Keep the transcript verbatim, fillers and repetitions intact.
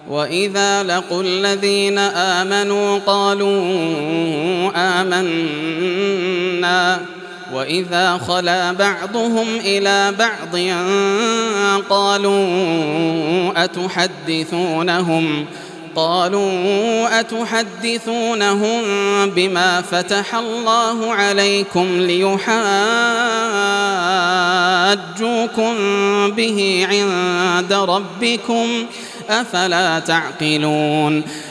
وإذا لقوا الذين آمنوا قالوا آمنا وإذا خلا بعضهم إلى بعض قالوا أتحدثونهم قالوا أتحدثونهم بما فتح الله عليكم ليحاجوكم به عند ربكم أفلا تعقلون